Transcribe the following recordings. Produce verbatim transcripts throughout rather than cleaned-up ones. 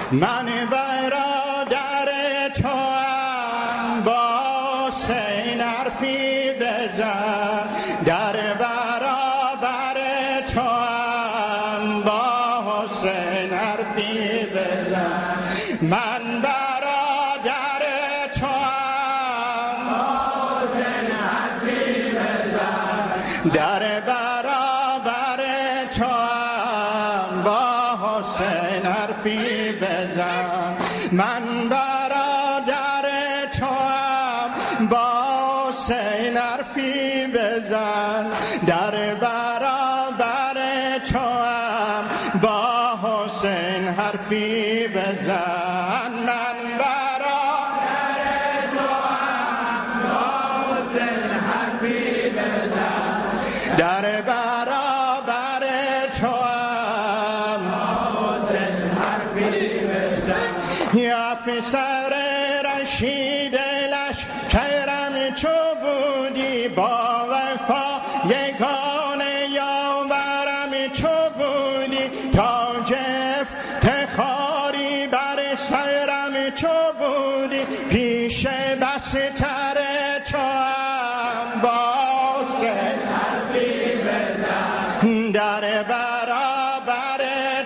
من برادر توام با حسین حرفی بزن در برابر توام با حسین حرفی بزن من برادر توام با حسین حرفی بزن در برابر توام با حسین حرفی بزن من برادر توام با حسین حرفی بزن در برابر توام با حسین حرفی بزن من برادر توام با حسین حرفی بزن در برابر توام با حسین حرفی بزن یا افسر رشید لشکرم چو بودی با وفا یگانه یاورم چو بودی تاج افتخاری بر سرم چو بودی پیش بستر توام با حسین حرفی بزن در برابر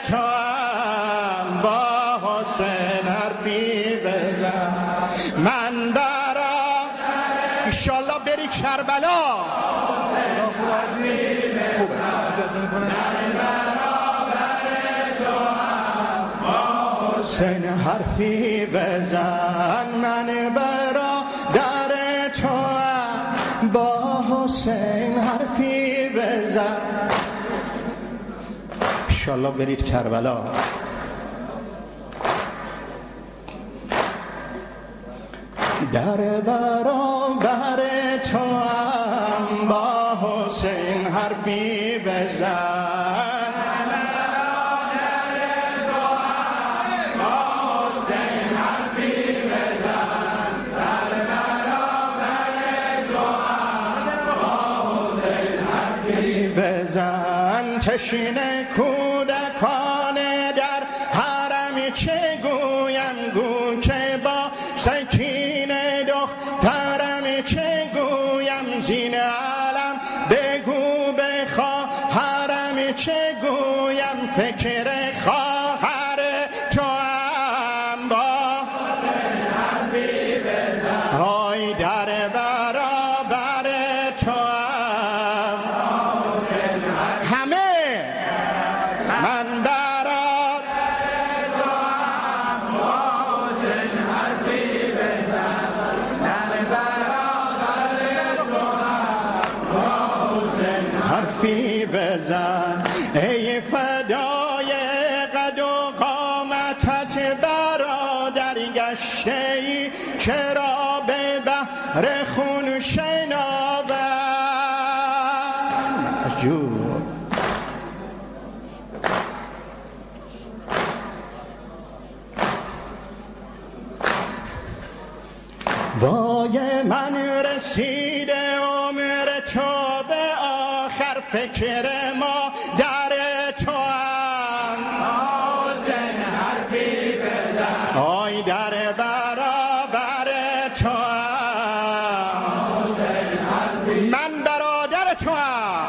توام با حسین حرفی بزن من برا انشالله بری کربلا حسین حرفی بزن من برادر توام با حسین حرفی بزن انشالله برید کربلا در برابر توام با حسین حرفی بزن بزن تشنه کودکان در حرم چه گویم گو که با سکینه دخترم چه گویم زین علم بگو بخواهرم چه گویم فکر خواهر توام با حرفی بزن های در برابر توام من برادر توام با حسین حرفی بزن در برابر توام با حسین حرفی بزن ای فدای قد و قامتت برادر گشته ای چرا به بحر خون شناور وای من رسیده عمر تو به آخر فکر ما در توام حسین حرفی بزن آی در برابر توام حسین حرفی من برادر توام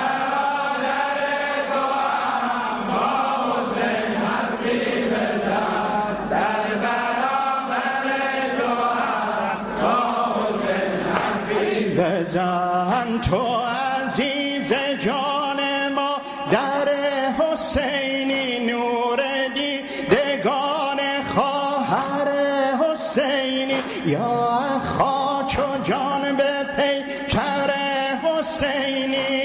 بزن تو عزیز جان ما در حسینی نور دیدگان خواهر حسینی یا خوا چو جان به پیکر حسینی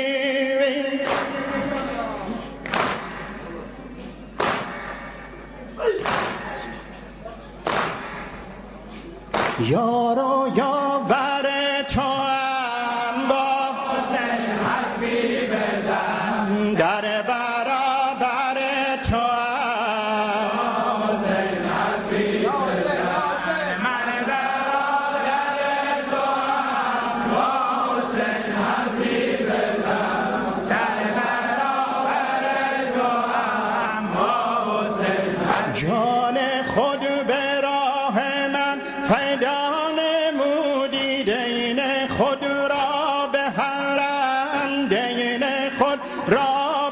یارو یاور توام با حسین حرفی بزن در برابر توام حسین حرفی بزن من برادر توام با حسین حرفی بزن در برابر توام با حسین حرفی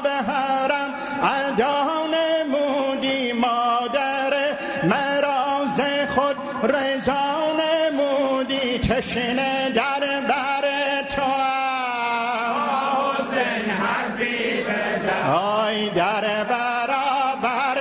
به حرم ادا نمودی مادر مرا ز خود رضا نمودی تشنه در بر تو حسین حرفی بزن آی در برابر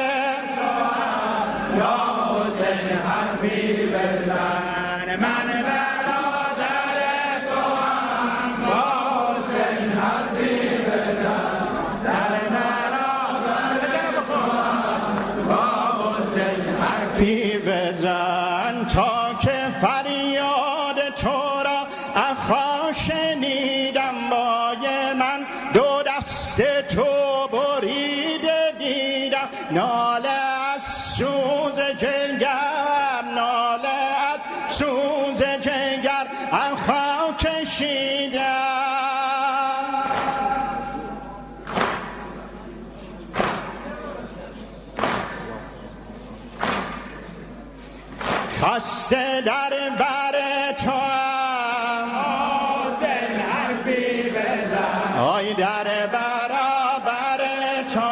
یا حسین حرفی بزن من برادر تو هم با حسین حرفی بزن در برابر تو هم با حسین حرفی بزن تا که فریاد تو را اخا شنیدم بای من دو دست تو بریده دیدم ناله از سوز جگر ناله از سوز جگر اخا کشیدم خسته در بر تو حسین حرفی بزن آی در برابر تو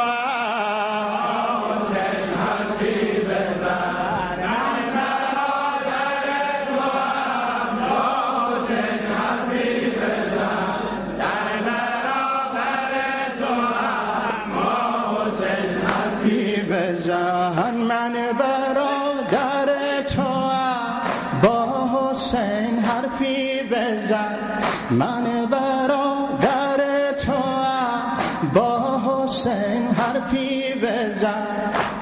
حسین حرفی بزن من برادر تو حسین حرفی بزن در برابر تو حسین حرفی بزن من برادر تو با حسین حرفی بزن من برادر تو با حسین حرفی بزن